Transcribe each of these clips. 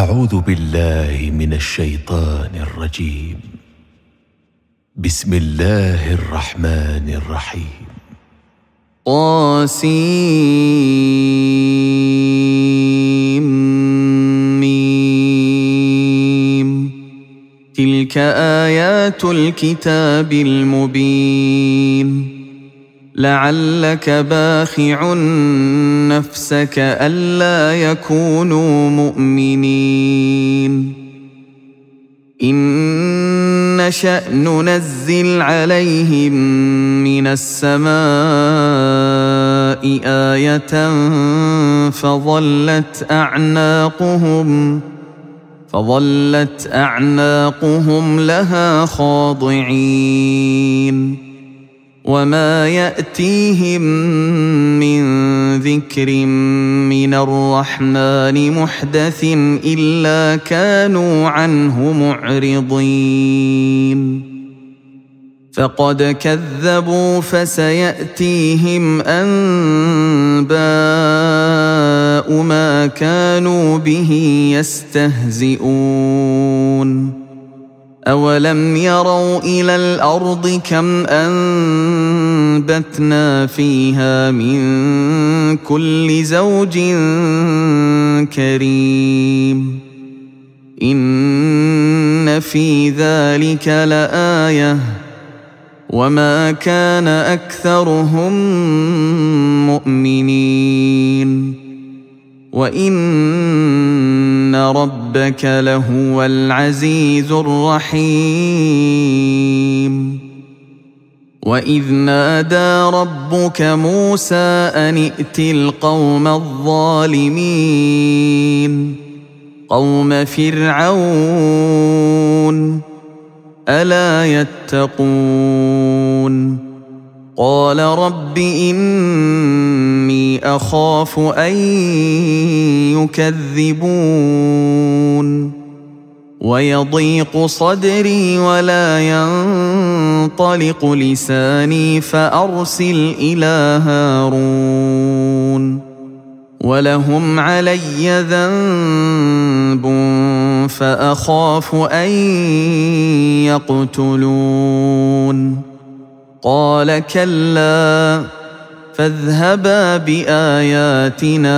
أعوذ بالله من الشيطان الرجيم. بسم الله الرحمن الرحيم. طاسيم. تلك آيات الكتاب المبين. لعلك باخع نفسك ألا يكونوا مؤمنين. إن نشأ ننزل عليهم من السماء آية فظلت أعناقهم لها خاضعين. وما يأتيهم من ذكر من الرحمن محدث إلا كانوا عنه معرضين. فقد كذبوا فسيأتيهم أنباء ما كانوا به يستهزئون. أولم يروا إلى الأرض كم أنبتنا فيها من كل زوج كريم. إن في ذلك لآية وما كان أكثرهم مؤمنين. وإن ربك لهو العزيز الرحيم. وإذ نادى ربك موسى أن ائت القوم الظالمين قوم فرعون ألا يتقون. قال رب إني أخاف أن يكذبون ويضيق صدري ولا ينطلق لساني فأرسل إلى هارون ولهم علي ذنب فأخاف أن يقتلون. قال كلا فاذهبا بآياتنا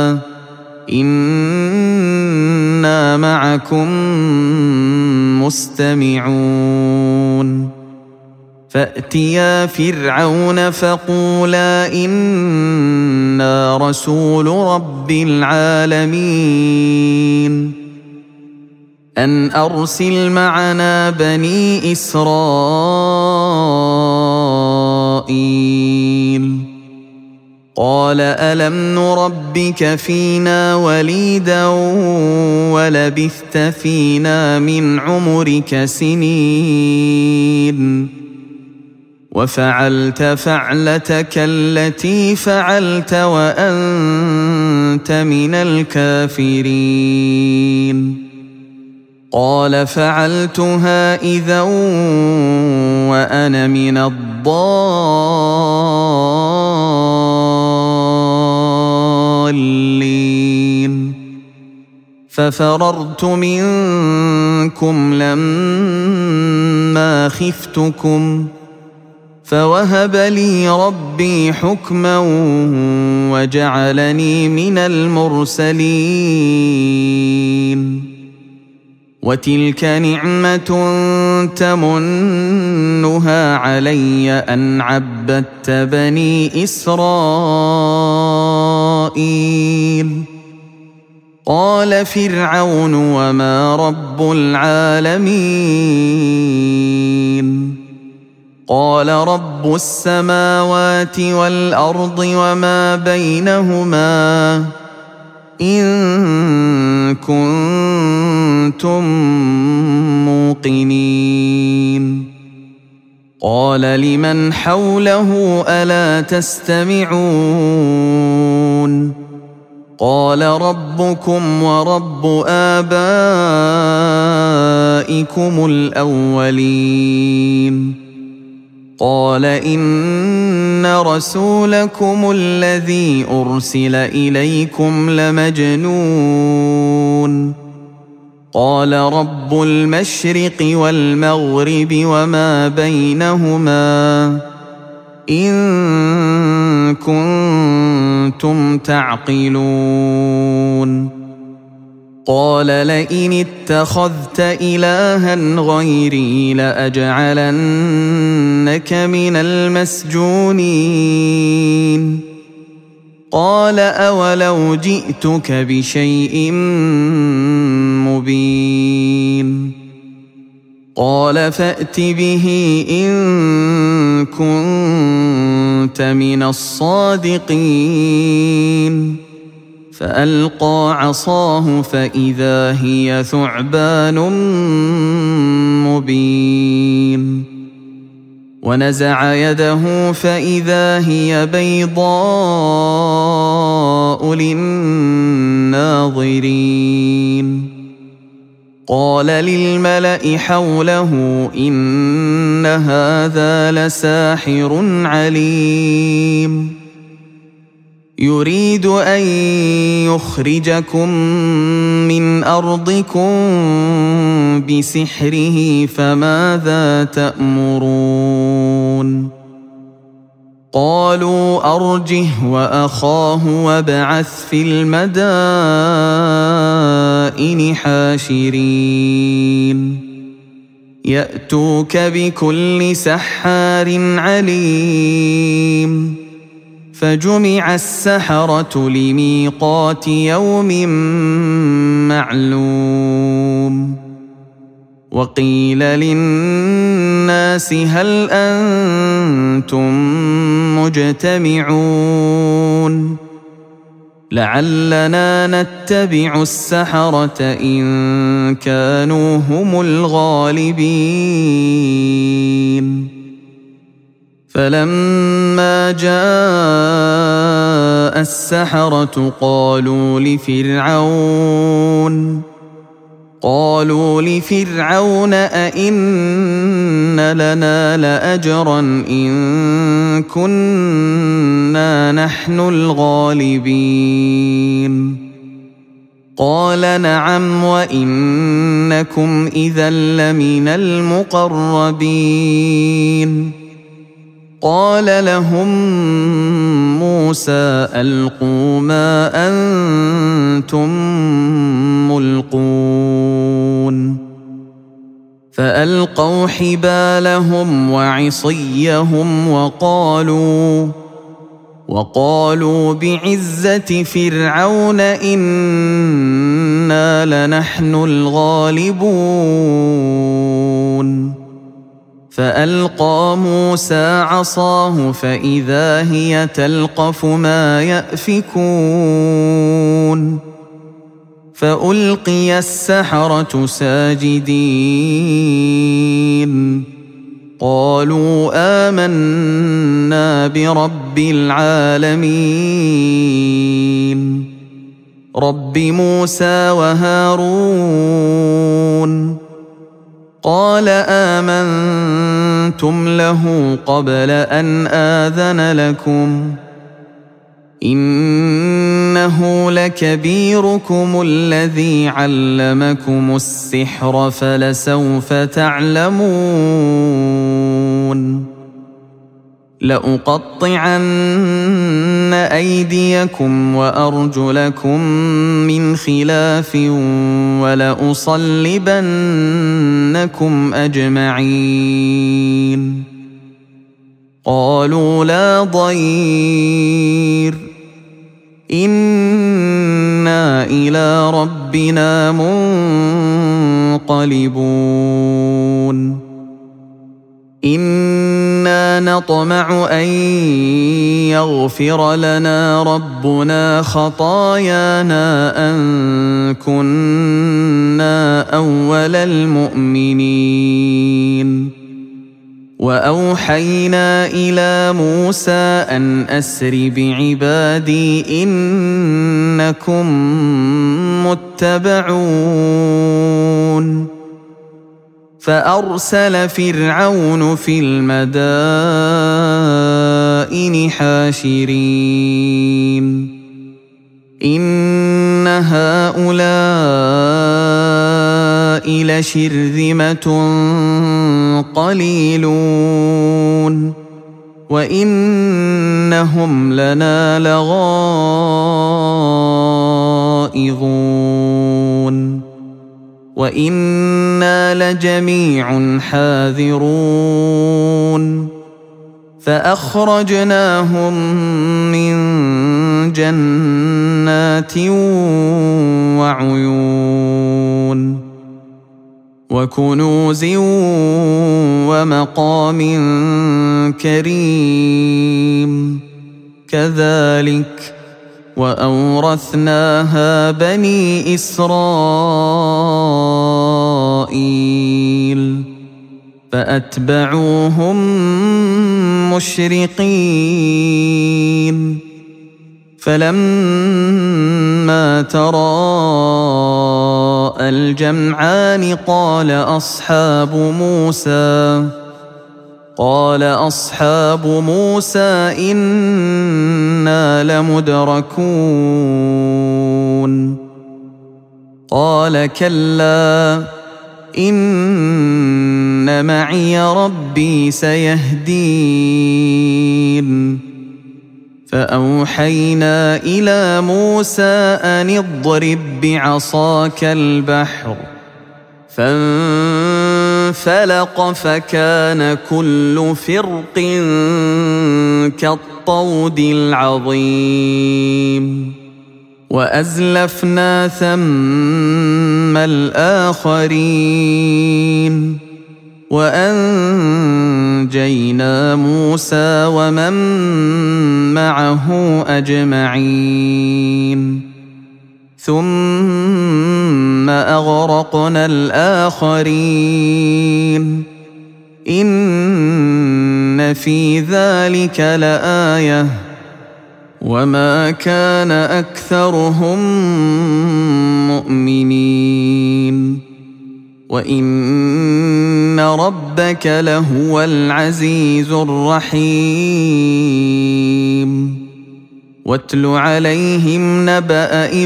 إنا معكم مستمعون. فأتيا فرعون فقولا إنا رسول رب العالمين أن أرسل معنا بني إسرائيل. قال ألم نربك فينا وليدا ولبثت فينا من عمرك سنين وفعلت فعلتك التي فعلت وأنت من الكافرين. قال فعلتها إذا وأنا من الضالين. ففررت منكم لما خفتكم فوهب لي ربي حكما وجعلني من المرسلين. وتلك نعمة تمنها علي أن عبدت بني إسرائيل. قال فرعون وما رب العالمين. قال رب السماوات والأرض وما بينهما إن كنتم موقنين. قال لمن حوله ألا تستمعون. قال ربكم ورب آبائكم الأولين. قال إن رسولكم الذي أرسل إليكم لمجنون قال رب المشرق والمغرب وما بينهما إن كنتم تعقلون قال لئن اتخذت إلها غيري لأجعلنك من المسجونين قال أولو جئتك بشيء مبين قال فأت به إن كنت من الصادقين فألقى عصاه فإذا هي ثعبان مبين ونزع يده فإذا هي بيضاء للناظرين قال للملأ حوله إن هذا لساحر عليم يريد أن يخرجكم من أرضكم بسحره فماذا تأمرون قالوا أرجه وأخاه وابعث في المدائن حاشرين يأتوك بكل سحار عليم فجمع السحرة لميقات يوم معلوم وقيل للناس هل أنتم مجتمعون لعلنا نتبع السحرة إن كانوا هم الغالبين فلما جاء السحرة قالوا لفرعون أئن لنا لأجرا إن كنا نحن الغالبين قال نعم وإنكم إذا لمن المقربين قال لهم موسى ألقوا ما أنتم ملقون فألقوا حبالهم وعصيهم وقالوا بعزة فرعون إنا لنحن الغالبون فألقى موسى عصاه فإذا هي تلقف ما يأفكون فألقي السحرة ساجدين قالوا آمنا برب العالمين رب موسى وهارون قال آمنتم له قبل أن آذن لكم إنه لكبيركم الذي علمكم السحر فلسوف تعلمون لأقطعن أيديكم وأرجلكم من خلاف ولأصلبنكم أجمعين قالوا لا ضير إنا إلى ربنا منقلبون إنا نطمع أن يغفر لنا ربنا خطايانا أن كنا أول المؤمنين وأوحينا إلى موسى أن أسر بعبادي إنكم متبعون فأرسل فرعون في المدائن حاشرين إن هؤلاء لشرذمة قليلون وإنهم لنا لغائظون وإنا لجميع حاذرون فأخرجناهم من جنات وعيون وكنوز ومقام كريم كذلك وأورثناها بني إسرائيل فأتبعوهم مشرقين فلما تراءى الجمعان قال أصحاب موسى إنا لمدركون قال كلا إن معي ربي سيهدين فأوحينا إلى موسى أن اضرب بعصاك البحر فانفلق فكان كل فرق كالطود العظيم وأزلفنا ثم الآخرين وأنجينا موسى ومن معه أجمعين ثم أغرقنا الآخرين إن في ذلك لآية وما كان أكثرهم مؤمنين وإن ربك لهو العزيز الرحيم واتل عليهم نبأ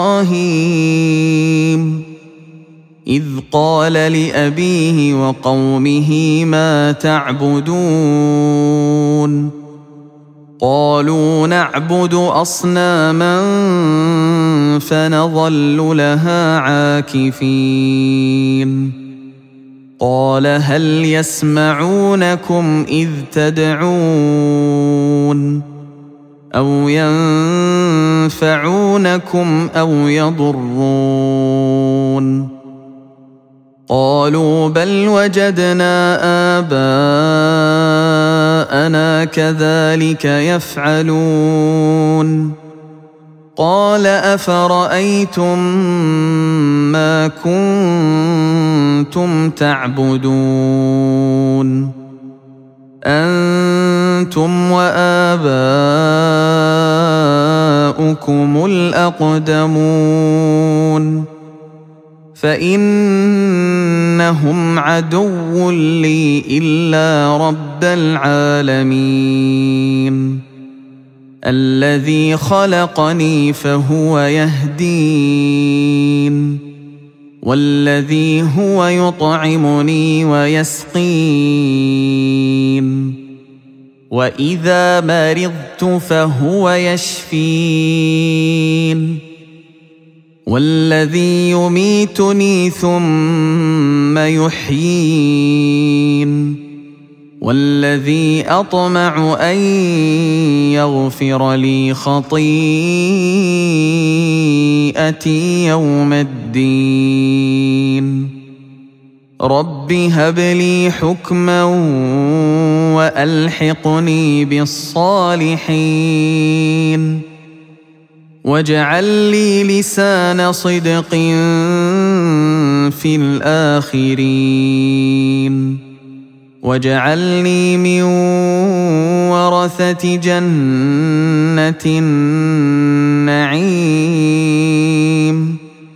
إبراهيم إذ قال لأبيه وقومه ما تعبدون قالوا نعبد أصناما فنظل لها عاكفين قال هل يسمعونكم إذ تدعون أو ينفعونكم أو يضرون قالوا بل وجدنا آباءنا كذلك يفعلون قال أفرأيتم ما كنتم تعبدون أنتم وآباؤكم الأقدمون فإنهم عدو لي إلا رب العالمين الذي خلقني فهو يهدين والذي هو يطعمني ويسقين وإذا مرضت فهو يشفين والذي يميتني ثم يحيين والذي أطمع أن يغفر لي خطيئتي يوم الدين رب هب لي حكما وألحقني بالصالحين واجعل لي لسان صدق في الآخرين واجعلني من ورثة جنة النعيم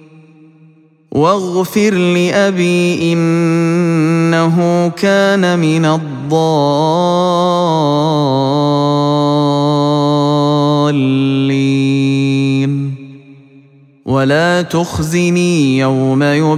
واغفر لأبي إنه كان من الضالين ولا تخزني يوم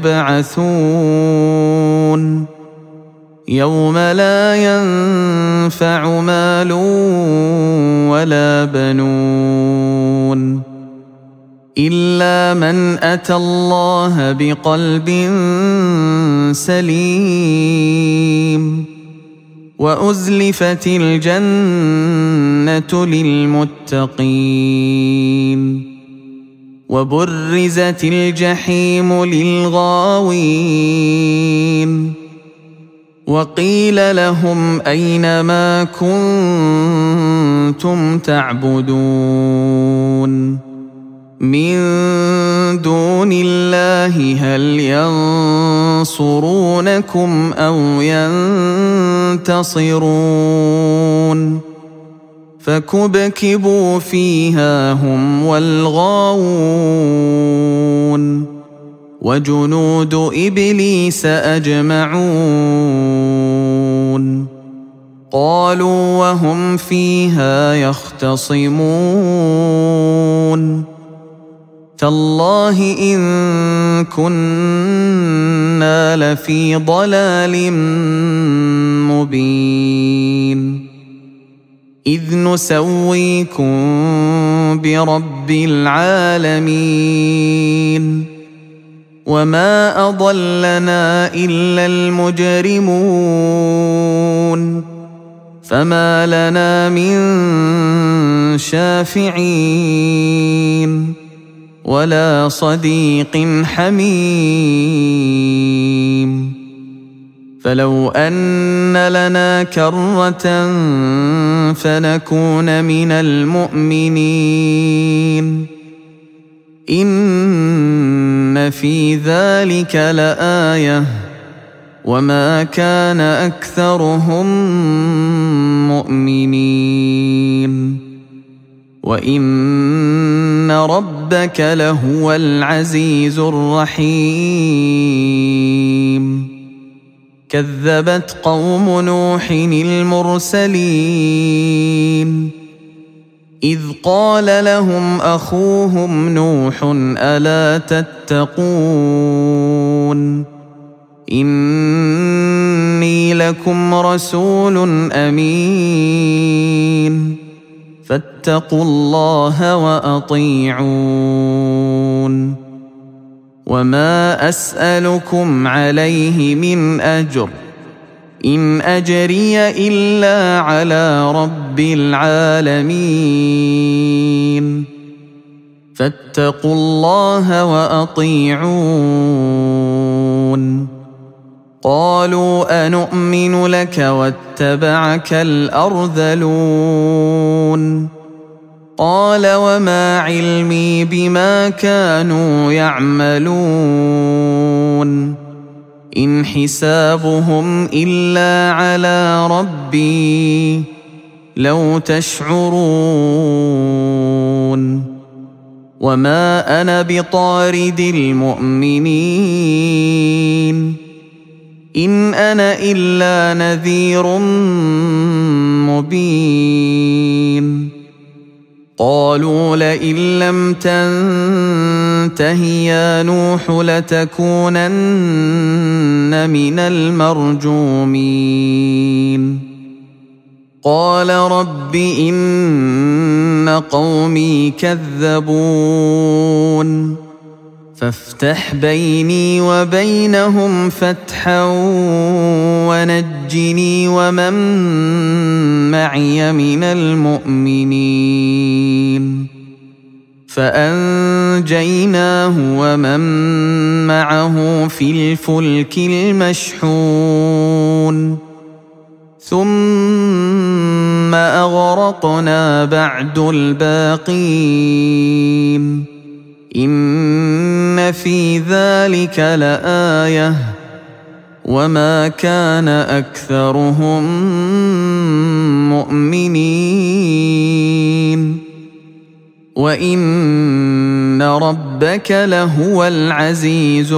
يبعثون يوم لا ينفع مال ولا بنون إلا من أتى الله بقلب سليم وأزلفت الجنة للمتقين وبرزت الجحيم للغاوين وقيل لهم أين ما كنتم تعبدون من دون الله هل ينصرونكم أو ينتصرون فكبكبوا فيها هم والغاوون وجنود إبليس أجمعون قالوا وهم فيها يختصمون تالله إن كنا لفي ضلال مبين إذ نسويكم برب العالمين وما أضلنا إلا المجرمون فما لنا من شافعين ولا صديق حميم فلو أن لنا كرة فنكون من المؤمنين إن في ذلك لآية وما كان أكثرهم مؤمنين وإن ربك لهو العزيز الرحيم كذبت قوم نوح المرسلين إذ قال لهم أخوهم نوح ألا تتقون إني لكم رسول أمين فاتقوا الله وأطيعون وما أسألكم عليه من أجر إن أجري إلا على رب العالمين فاتقوا الله وأطيعون قالوا أنؤمن لك واتبعك الأرذلون قال وما علمي بما كانوا يعملون إن حسابهم إلا على ربي لو تشعرون وما أنا بطارد المؤمنين إن أنا إلا نذير مبين قالوا لئن لم تنته يا نوح لتكونن من المرجومين قال رب إن قومي كذبون فافتح بيني وبينهم فتحا ونجني ومن معي من المؤمنين فأنجيناه ومن معه في الفلك المشحون ثم أغرقنا بعد الباقين إن في ذلك لآية وما كان أكثرهم مؤمنين وإن ربك لهو العزيز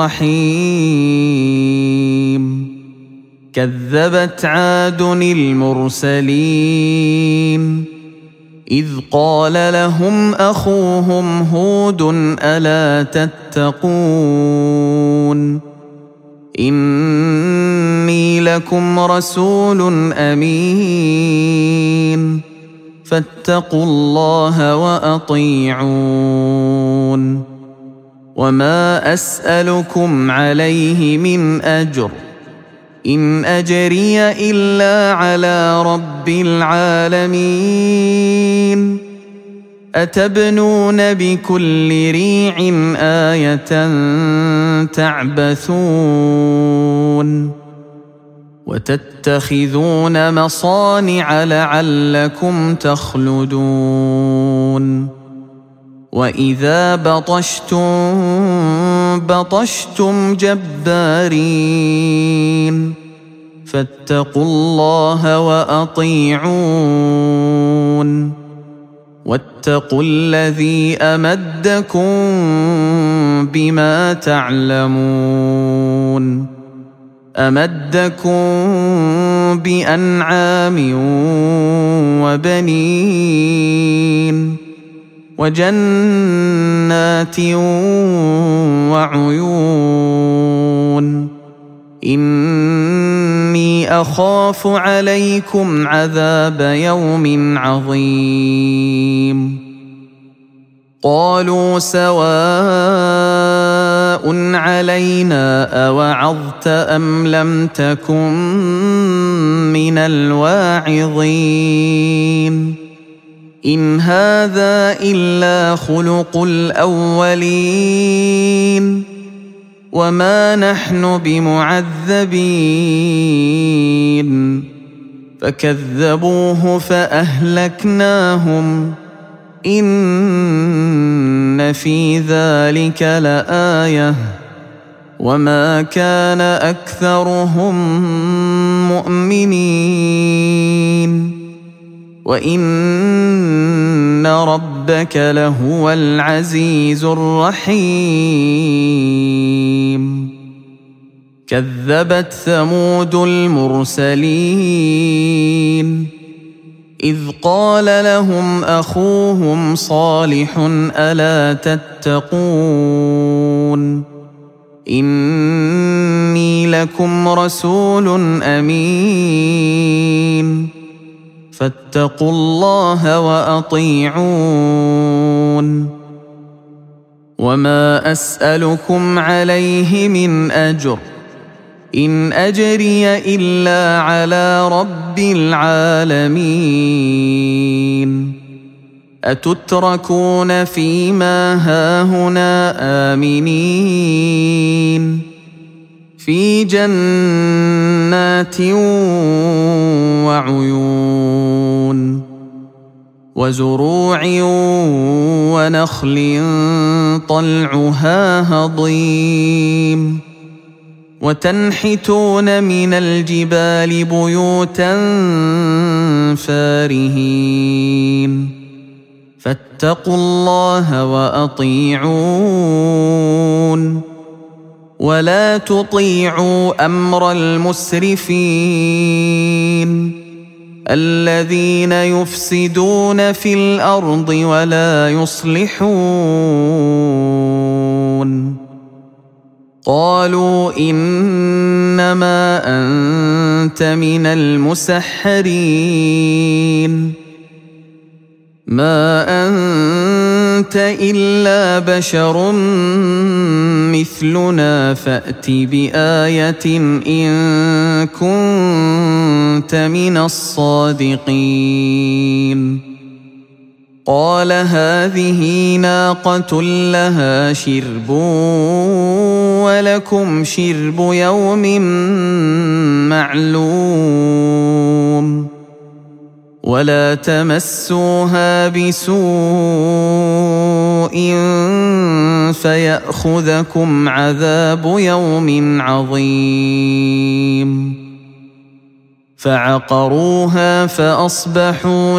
الرحيم كذبت عاد المرسلين إذ قال لهم أخوهم هود ألا تتقون إني لكم رسول أمين فاتقوا الله وأطيعون وما أسألكم عليه من أجر إن أجري إلا على رب العالمين أتبنون بكل ريع آية تعبثون وتتخذون مصانع لعلكم تخلدون وإذا بطشتم جبارين فاتقوا الله وأطيعون واتقوا الذي أمدكم بما تعلمون أمدكم بأنعام وبنين وجنات وعيون إني أخاف عليكم عذاب يوم عظيم قالوا سواء علينا أوعظت أم لم تكن من الواعظين إن هذا إلا خلق الأولين وما نحن بمعذبين فكذبوه فأهلكناهم إن في ذلك لآية وما كان أكثرهم مؤمنين وإن ربك لهو العزيز الرحيم كذبت ثمود المرسلين إذ قال لهم أخوهم صالح ألا تتقون إني لكم رسول أمين فاتقوا الله وأطيعون وما أسألكم عليه من أجر إن أجري إلا على رب العالمين أتتركون فيما هاهنا آمنين في جنات وعيون وزروع ونخل طلعها هضيم وتنحتون من الجبال بيوتا فارهين فاتقوا الله وأطيعون ولا تطيعوا أمر المسرفين الذين يفسدون في الأرض ولا يصلحون قالوا إنما أنت من المسحرين ما أنت إلا بشر مثلنا فأت بآية إن كنت من الصادقين قال هذه ناقة لها شرب ولكم شرب يوم معلوم ولا تمسوها بسوء فيأخذكم عذاب يوم عظيم فعقروها فأصبحوا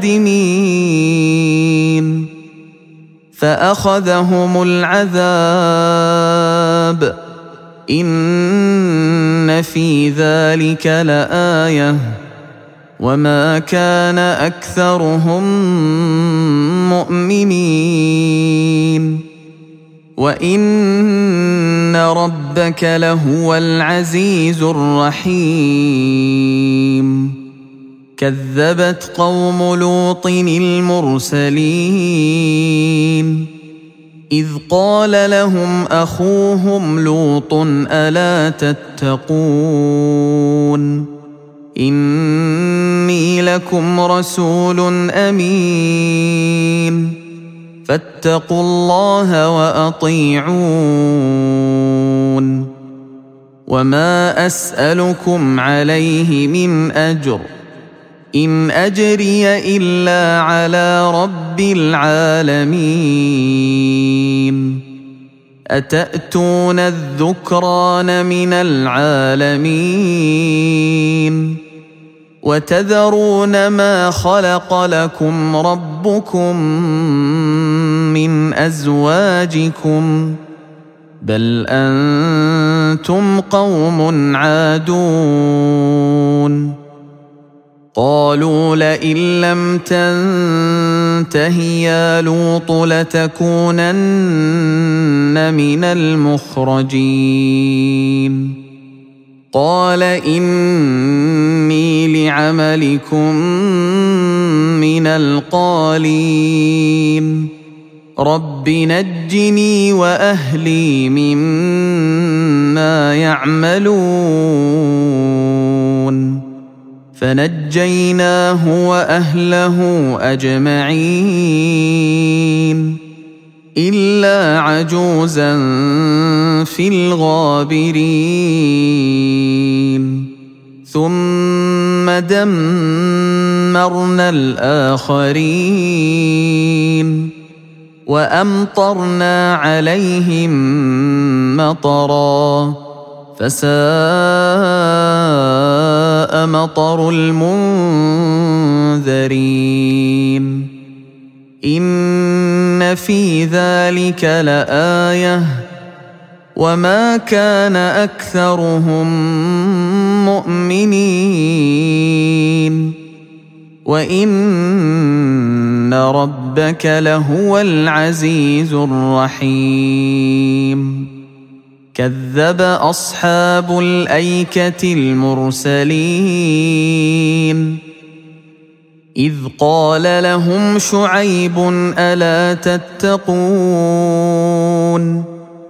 نادمين فأخذهم العذاب إن في ذلك لآية وما كان أكثرهم مؤمنين وإن ربك لهو العزيز الرحيم كذبت قوم لوط المرسلين إذ قال لهم أخوهم لوط ألا تتقون إني لكم رسول أمين فاتقوا الله وأطيعون وما أسألكم عليه من أجر إن أجري إلا على رب العالمين أتأتون الذكران من العالمين وتذرون ما خلق لكم ربكم من أزواجكم بل أنتم قوم عادون قالوا لئن لم تنته يا لوط لتكونن من المخرجين قال إني لعملكم من القالين رب نجني وأهلي مما يعملون فنجيناه وأهله أجمعين إلا عجوزا في الغابرين ثم دمرنا الآخرين وأمطرنا عليهم مطرا فساء مطر المنذرين إن في ذلك لآية وما كان أكثرهم مؤمنين وإن ربك لهو العزيز الرحيم كذب أصحاب الأيكة المرسلين إذ قال لهم شعيب ألا تتقون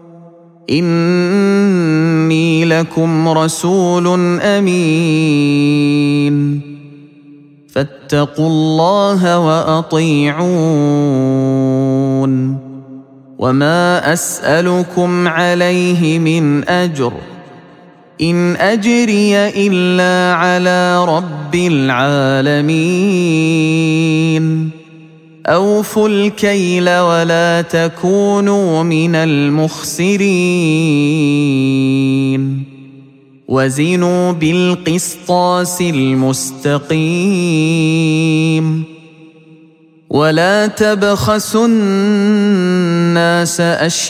إني لكم رسول أمين فاتقوا الله وأطيعون وما أسألكم عليه من أجر إن أجري إلا على رب العالمين أوفوا الكيل ولا تكونوا من المخسرين وزنوا بالقسطاس المستقيم ولا تبخسوا الناس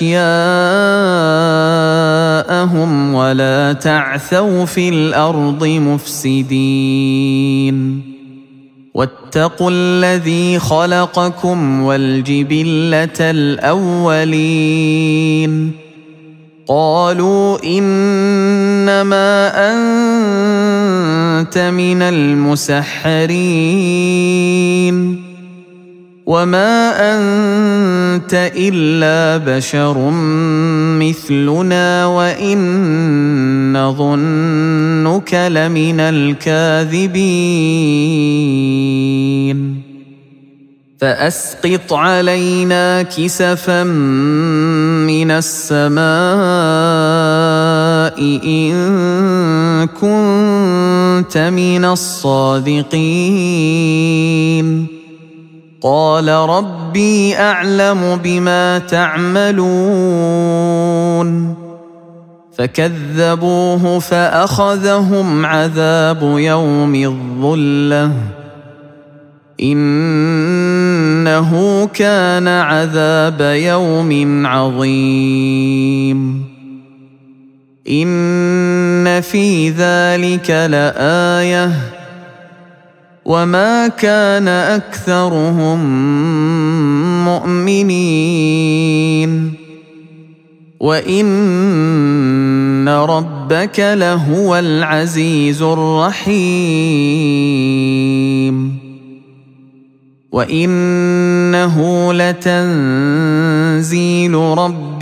أشياءهم ولا تعثوا في الأرض مفسدين واتقوا الذي خلقكم والجبلة الأولين قالوا إنما أنت من المسحرين وما أنت إلا بشر مثلنا وإن نظنك لمن الكاذبين فأسقط علينا كسفا من السماء إن كنت من الصادقين قال ربي أعلم بما تعملون فكذبوه فأخذهم عذاب يوم الظلة إنه كان عذاب يوم عظيم إن في ذلك لآية وما كان أكثرهم مؤمنين وإن ربك لهو العزيز الرحيم وإنه لتنزيل رب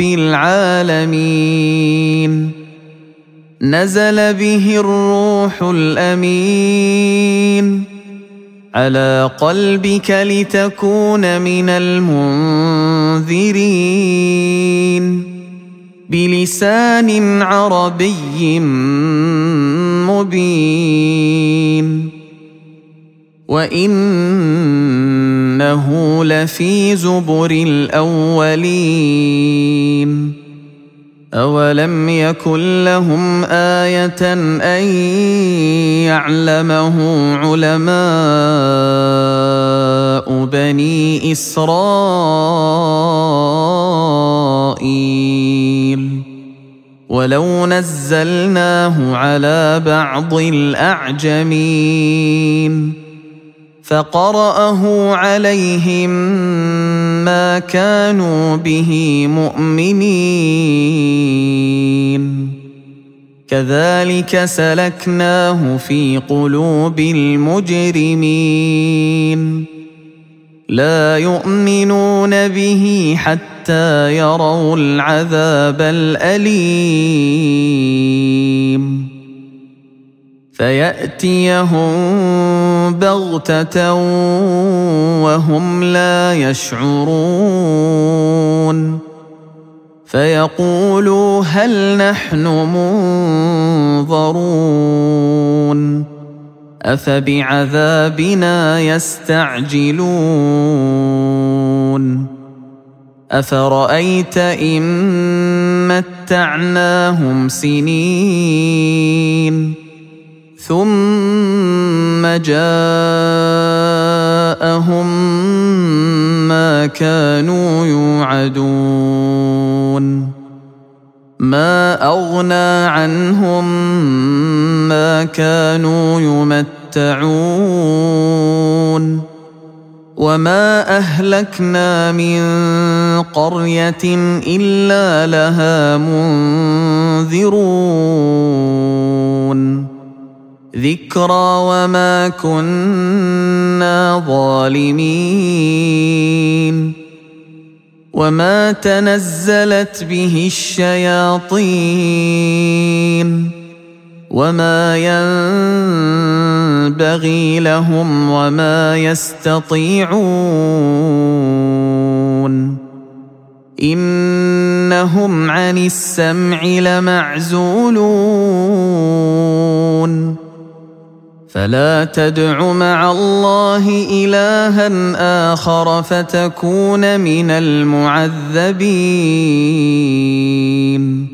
العالمين نزل به الروح الأمين على قلبك لتكون من المنذرين بلسان عربي مبين وإنه لفي زبر الأولين أولم يكن لهم آية أن يعلمه علماء بني إسرائيل ولو نزلناه على بعض الأعجمين فقرأه عليهم ما كانوا به مؤمنين كذلك سلكناه في قلوب المجرمين لا يؤمنون به حتى يروا العذاب الأليم فيأتيهم بغتة وهم لا يشعرون فيقولوا هل نحن منظرون أفبعذابنا يستعجلون أفرأيت إن متعناهم سنين ثم جاءهم ما كانوا يوعدون ما أغنى عنهم ما كانوا يمتعون وما أهلكنا من قرية إلا لها منذرون ذكرى وما كنا ظالمين وما تنزلت به الشياطين وما ينبغي لهم وما يستطيعون إنهم عن السمع لمعزولون فلا تدع مع الله إلها آخر فتكون من المعذبين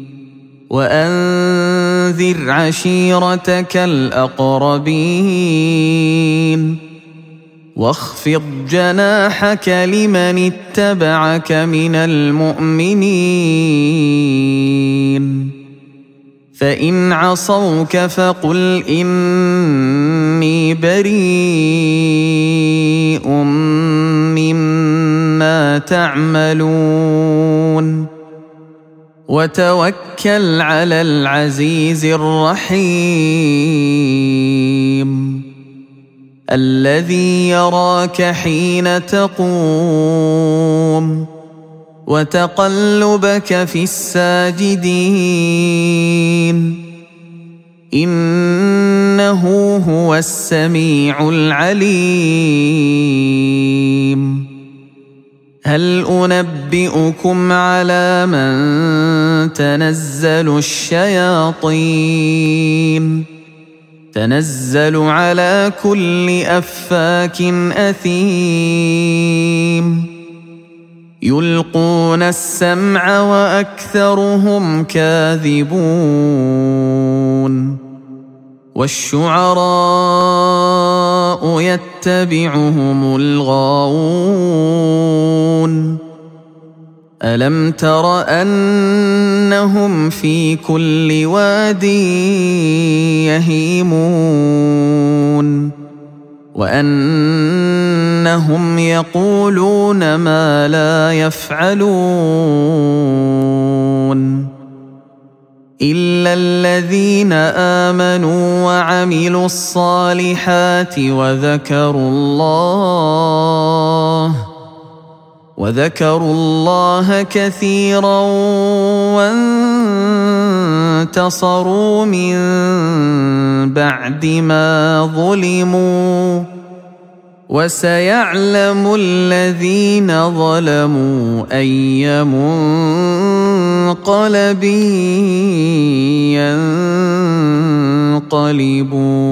وأنذر عشيرتك الأقربين واخفض جناحك لمن اتبعك من المؤمنين فإن عصوك فقل إني بريء مما تعملون وتوكل على العزيز الرحيم الذي يراك حين تقوم وتقلبك في الساجدين إنه هو السميع العليم هل أنبئكم على من تنزل الشياطين تنزل على كل أفاك أثيم يلقون السمع وأكثرهم كاذبون والشعراء يتبعهم الغاوون ألم تر أنهم في كل واد يهيمون وأنهم يقولون ما لا يفعلون إلا الذين آمنوا وعملوا الصالحات وذكروا الله كثيرا وانتصروا من بعد ما ظلموا وسيعلم الذين ظلموا أي منقلب ينقلبون.